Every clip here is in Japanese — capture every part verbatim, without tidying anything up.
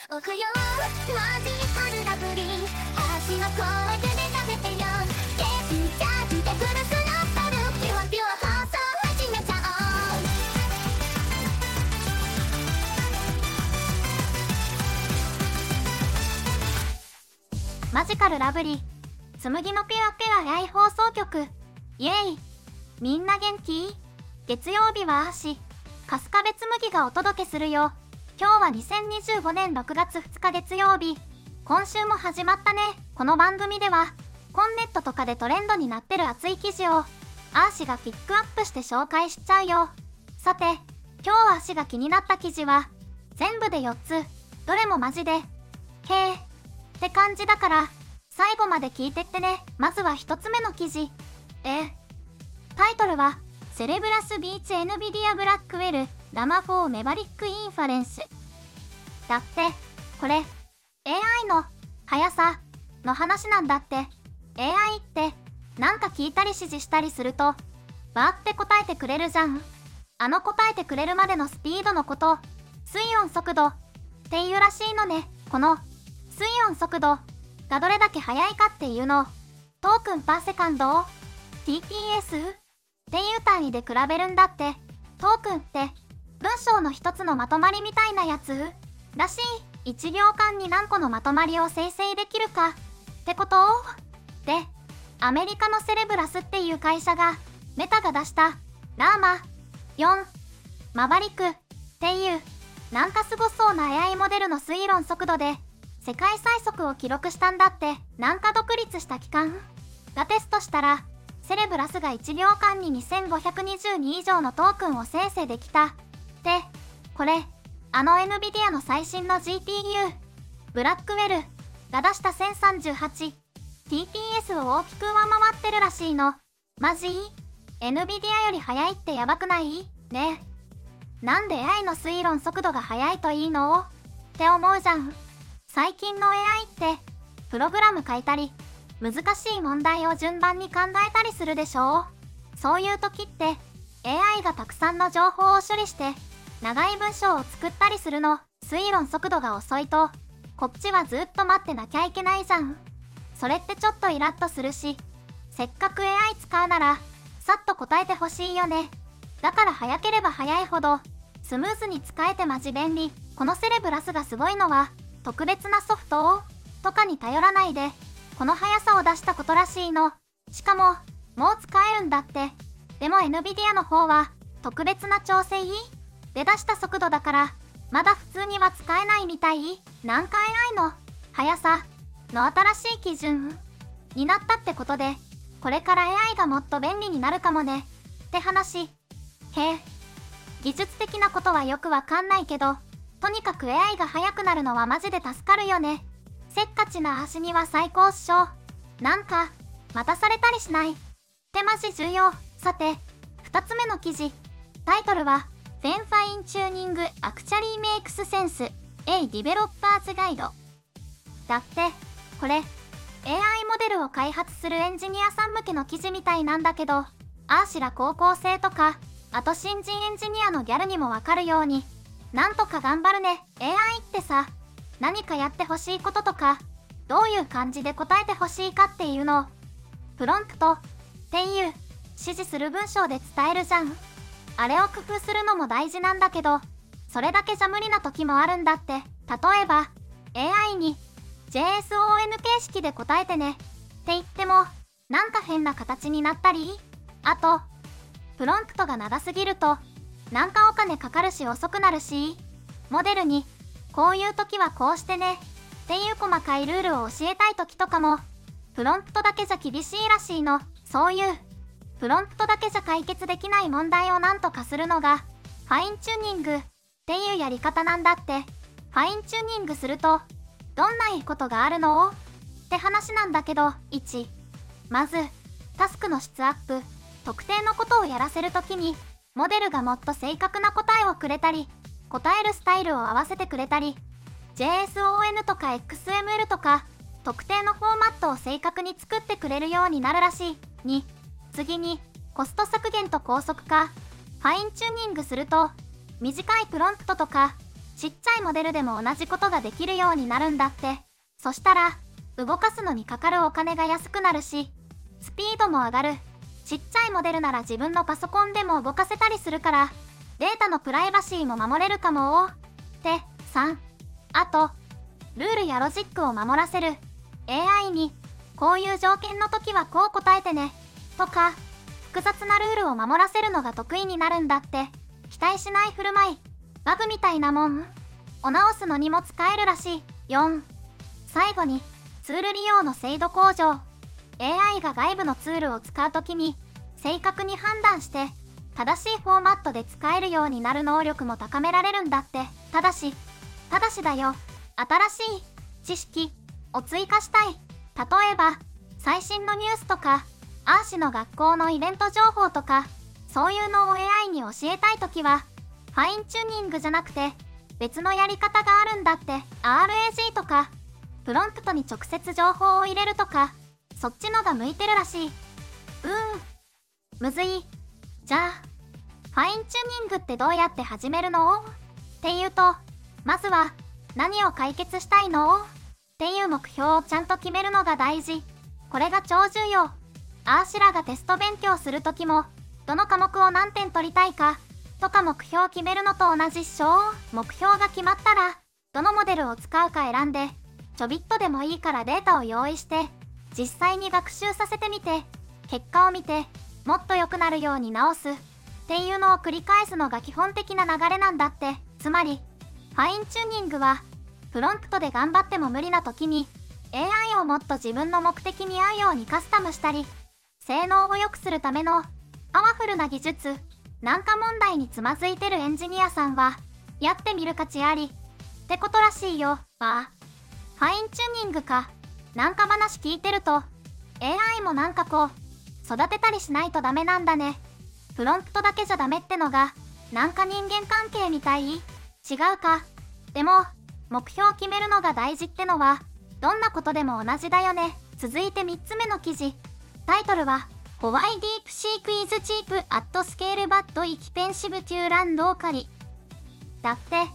おくよマジカルラブリー橋の声で食べてよゲスチャージでブルスラッタルピュアピュア放送始めちゃおうマジカルラブリー紬のピュアピュア エーアイ 放送局イエイみんな元気？月曜日はアーシ春日部紬がお届けするよ。今日はにせんにじゅうごねんろくがつふつか月曜日。今週も始まったね。この番組ではコンネットとかでトレンドになってる熱い記事をアーシがピックアップして紹介しちゃうよ。さて今日アーシが気になった記事は全部でよっつ、どれもマジでへーって感じだから最後まで聞いてってね。まずはひとつめの記事。えタイトルはセレブラスビーツ エヌビディアブラックウェルラマフォーメバリックインファレンスだって。これ エーアイ の速さの話なんだって。 エーアイ ってなんか聞いたり指示したりするとバーって答えてくれるじゃん。あの答えてくれるまでのスピードのこと水温速度っていうらしいのね。この水温速度がどれだけ速いかっていうのをトークンパーセカンドを ティーピーエス っていう単位で比べるんだって。トークンって文章の一つのまとまりみたいなやつらしい。いちびょうかんに何個のまとまりを生成できるかってことで、アメリカのセレブラスっていう会社がメタが出したラーマよんマバリクっていうなんかすごそうな エーアイ モデルの推論速度で世界最速を記録したんだって。なんか独立した機関がテストしたらセレブラスがいちびょうかんににせんごひゃくにじゅうに以上のトークンを生成できたって。これあの エヌビディア の最新の ジーピーユー ブラックウェルが出した せんさんじゅうはちティーピーエス を大きく上回ってるらしいの。マジ エヌビディア より速いってやばくないねえ。なんで エーアイ の推論速度が速いといいのって思うじゃん。最近の エーアイ ってプログラム書いたり難しい問題を順番に考えたりするでしょ。そういう時って エーアイ がたくさんの情報を処理して長い文章を作ったりするの。推論速度が遅いとこっちはずっと待ってなきゃいけないじゃん。それってちょっとイラッとするし、せっかく エーアイ 使うならさっと答えてほしいよね。だから早ければ早いほどスムーズに使えてマジ便利。このセレブラスがすごいのは特別なソフトをとかに頼らないでこの速さを出したことらしいの。しかももう使えるんだって。でも エヌビディア の方は特別な調整で出した速度だからまだ普通には使えないみたい。なんか エーアイ の速さの新しい基準になったってことでこれから エーアイ がもっと便利になるかもねって話。へえ技術的なことはよくわかんないけどとにかく エーアイ が速くなるのはマジで助かるよね。せっかちな足には最高っしょ。なんか待たされたりしないってマジ重要。さてふたつめの記事。タイトルは When Fine Tuning Actually Makes Sense A Developer's Guide だって。これ エーアイ モデルを開発するエンジニアさん向けの記事みたいなんだけど、あーしら高校生とかあと新人エンジニアのギャルにもわかるようになんとか頑張るね。 エーアイ ってさ何かやってほしいこととかどういう感じで答えてほしいかっていうのをプロンプトっていう指示する文章で伝えるじゃん。あれを工夫するのも大事なんだけどそれだけじゃ無理な時もあるんだって。例えば エーアイ に ジェイエスオーエヌ 形式で答えてねって言ってもなんか変な形になったり、あとプロンプトが長すぎるとなんかお金かかるし遅くなるし、モデルにこういう時はこうしてねっていう細かいルールを教えたい時とかもプロンプトだけじゃ厳しいらしいの。そういうプロンプトだけじゃ解決できない問題をなんとかするのがファインチューニングっていうやり方なんだって。ファインチューニングするとどんないいことがあるのって話なんだけど、いちまずタスクの質アップ。特定のことをやらせるときにモデルがもっと正確な答えをくれたり答えるスタイルを合わせてくれたり ジェイエスオーエヌ とか エックスエムエル とか特定のフォーマットを正確に作ってくれるようになるらしい。に次にコスト削減と高速化。ファインチューニングすると短いプロンプトとかちっちゃいモデルでも同じことができるようになるんだって。そしたら、動かすのにかかるお金が安くなるし、スピードも上がる。ちっちゃいモデルなら自分のパソコンでも動かせたりするから、データのプライバシーも守れるかも。って、さん。あと、ルールやロジックを守らせる。エーアイ に、こういう条件の時はこう答えてね。とか、複雑なルールを守らせるのが得意になるんだって。期待しない振る舞い。バグみたいなもんを直すのにも使えるらしい。よん。最後に、ツール利用の精度向上。エーアイ が外部のツールを使うときに、正確に判断して、正しいフォーマットで使えるようになる能力も高められるんだって。ただし、ただしだよ。新しい知識を追加したい。例えば、最新のニュースとか、アーシの学校のイベント情報とか、そういうのを エーアイ に教えたいときは、ファインチューニングじゃなくて、別のやり方があるんだって。 アールエージー とか、プロンプトに直接情報を入れるとか、そっちのが向いてるらしい。うーん。むずい。じゃあ、ファインチューニングってどうやって始めるのっていうと、まずは、何を解決したいのっていう目標をちゃんと決めるのが大事。これが超重要。アーシラがテスト勉強するときも、どの科目を何点取りたいか、とか目標を決めるのと同じっしょ。目標が決まったら、どのモデルを使うか選んで、ちょびっとでもいいからデータを用意して、実際に学習させてみて、結果を見て、もっと良くなるように直す。っていうのを繰り返すのが基本的な流れなんだって。つまり、ファインチューニングは、プロンプトで頑張っても無理な時に、エーアイ をもっと自分の目的に合うようにカスタムしたり、性能を良くするためのパワフルな技術、なんか問題につまずいてるエンジニアさんは、やってみる価値あり。ってことらしいよ。あ、ファインチューニングか。なんか話聞いてると、エーアイ もなんかこう、育てたりしないとダメなんだね。プロンプトだけじゃダメってのが、なんか人間関係みたい？違うか。でも、目標を決めるのが大事ってのは、どんなことでも同じだよね。続いてみっつめの記事。タイトルは、Why DeepSeek is cheap at scale but expensive to run locally。だって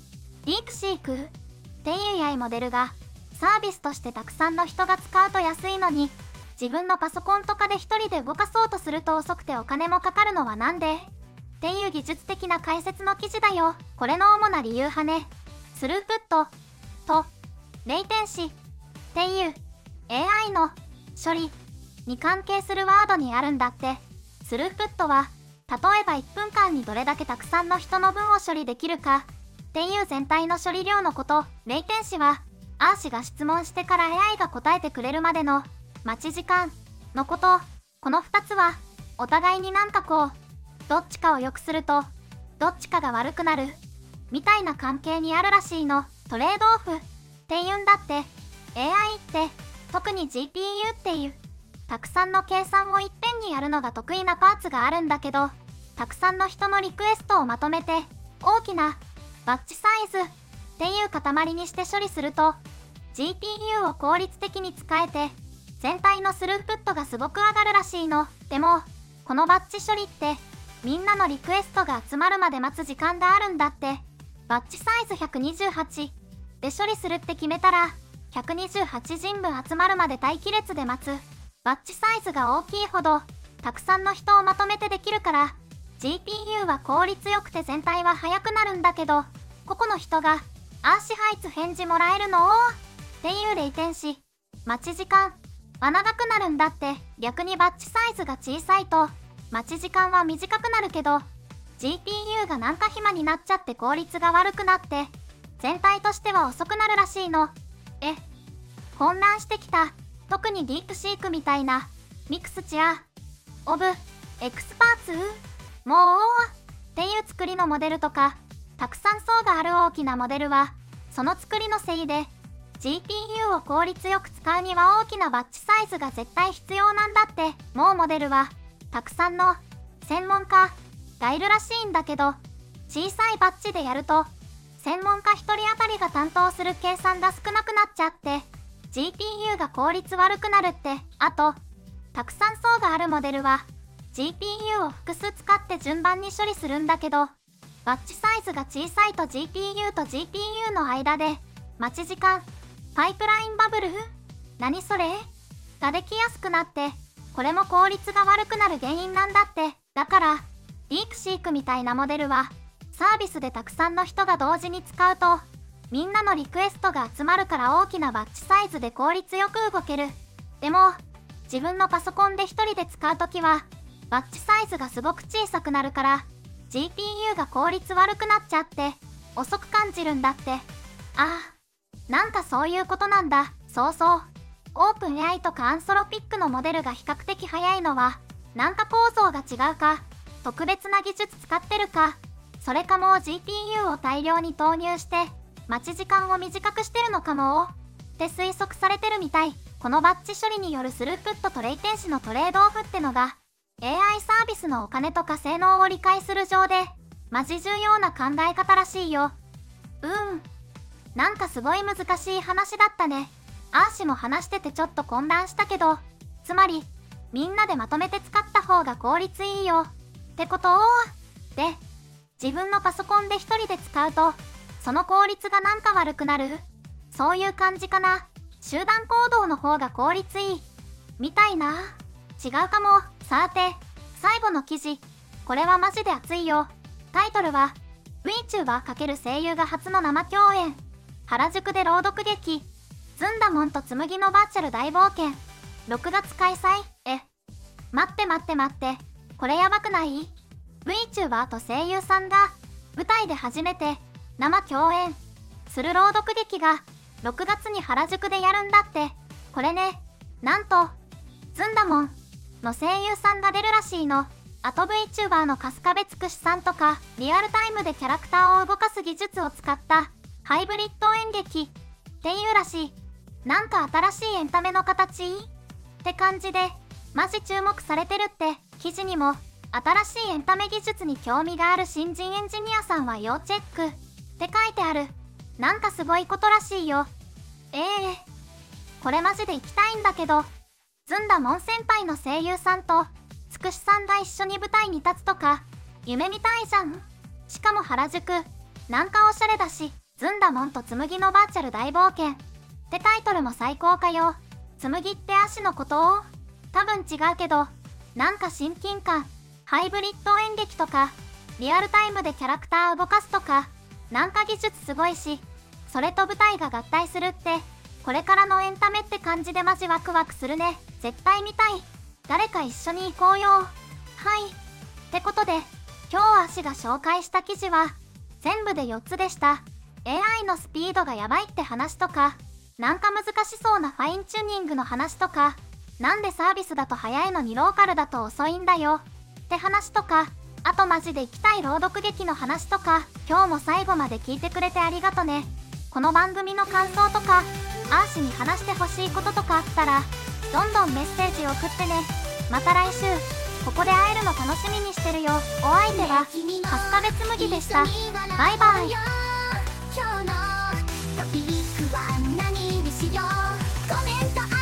、DeepSeek っていう エーアイ モデルが、サービスとしてたくさんの人が使うと安いのに、自分のパソコンとかで一人で動かそうとすると遅くてお金もかかるのはなんで？っていう技術的な解説の記事だよ。これの主な理由はね、スループットとレイテンシっていう エーアイ の処理に関係するワードにあるんだって。スループットは例えばいっぷんかんにどれだけたくさんの人の分を処理できるかっていう全体の処理量のこと。レイテンシはアーシが質問してから エーアイ が答えてくれるまでの待ち時間のこと。このふたつはお互いになんかこうどっちかを良くするとどっちかが悪くなるみたいな関係にあるらしいの。トレードオフって言うんだって。 エーアイ って特に ジーピーユー っていうたくさんの計算をいっぺんにやるのが得意なパーツがあるんだけど、たくさんの人のリクエストをまとめて大きなバッチサイズっていう塊にして処理すると ジーピーユー を効率的に使えて全体のスループットがすごく上がるらしいの。でもこのバッチ処理ってみんなのリクエストが集まるまで待つ時間があるんだって。バッチサイズひゃくにじゅうはちで処理するって決めたらひゃくにじゅうはち人分集まるまで待機列で待つ。バッチサイズが大きいほどたくさんの人をまとめてできるから ジーピーユー は効率よくて全体は速くなるんだけど、個々の人がアーシハイツ返事もらえるのっていうレイテンシ待ち時間は長くなるんだって。逆にバッチサイズが小さいと待ち時間は短くなるけど ジーピーユー がなんか暇になっちゃって効率が悪くなって全体としては遅くなるらしいの。え、混乱してきた。特にディープシークみたいなミクスチャーオブエクスパーツもうっていう作りのモデルとかたくさん層がある大きなモデルはその作りのせいで ジーピーユー を効率よく使うには大きなバッチサイズが絶対必要なんだって。もうモデルはたくさんの専門家がいるらしいんだけど、小さいバッチでやると専門家ひとり当たりが担当する計算が少なくなっちゃって ジーピーユー が効率悪くなるって。あとたくさん層があるモデルは ジーピーユー を複数使って順番に処理するんだけど、 バッチサイズが小さいと ジーピーユー と ジーピーユー の間で待ち時間、パイプラインバブル何それができやすくなって、これも効率が悪くなる原因なんだって。だからディークシークみたいなモデルはサービスでたくさんの人が同時に使うとみんなのリクエストが集まるから大きなバッチサイズで効率よく動ける。でも自分のパソコンで一人で使うときはバッチサイズがすごく小さくなるから ジーピーユー が効率悪くなっちゃって遅く感じるんだって。ああ、なんかそういうことなんだ。そうそう。オープン エーアイ とかアンソロピックのモデルが比較的早いのはなんか構造が違うか、特別な技術使ってるか、それかもう ジーピーユー を大量に投入して待ち時間を短くしてるのかもって推測されてるみたい。このバッチ処理によるスループットとレイテンシのトレードオフってのが エーアイ サービスのお金とか性能を理解する上でマジ重要な考え方らしいよ。うん。なんかすごい難しい話だったね。アーシも話しててちょっと混乱したけど、つまりみんなでまとめて使った方が効率いいよってことを。で、自分のパソコンで一人で使うとその効率がなんか悪くなる、そういう感じかな。集団行動の方が効率いいみたいな。違うかも。さて最後の記事、これはマジで熱いよ。タイトルは VTuber× 声優が初の生共演、原宿で朗読劇、ずんだもんと紬のバーチャル大冒険、ろくがつ開催。え、待って待って待って、これやばくない？ VTuber と声優さんが舞台で初めて生共演する朗読劇がろくがつに原宿でやるんだって。これね、なんとずんだもんの声優さんが出るらしいの。あと VTuber の春日部つくしさんとかリアルタイムでキャラクターを動かす技術を使ったハイブリッド演劇っていうらしい。なんか新しいエンタメの形って感じでマジ注目されてるって。記事にも新しいエンタメ技術に興味がある新人エンジニアさんは要チェックって書いてある。なんかすごいことらしいよ。ええー、これマジで行きたいんだけど、ずんだもん先輩の声優さんとつくしさんが一緒に舞台に立つとか夢みたいじゃん。しかも原宿なんかおしゃれだし、ずんだもんと紬のバーチャル大冒険ってタイトルも最高かよ。紬って足のことを多分違うけど、なんか親近感。ハイブリッド演劇とかリアルタイムでキャラクター動かすとか、なんか技術すごいし、それと舞台が合体するってこれからのエンタメって感じでマジワクワクするね。絶対見たい。誰か一緒に行こうよ。はい。ってことで今日足が紹介した記事は全部でよっつでした。 エーアイ のスピードがやばいって話とか、なんか難しそうなファインチューニングの話とか、なんでサービスだと早いのにローカルだと遅いんだよって話とか、あとマジで行きたい朗読劇の話とか。今日も最後まで聞いてくれてありがとね。この番組の感想とかアーシに話してほしいこととかあったらどんどんメッセージ送ってね。また来週ここで会えるの楽しみにしてるよ。お相手は春日部つむぎでした。バイバイ。 今日のトピックは何にしよう。コメント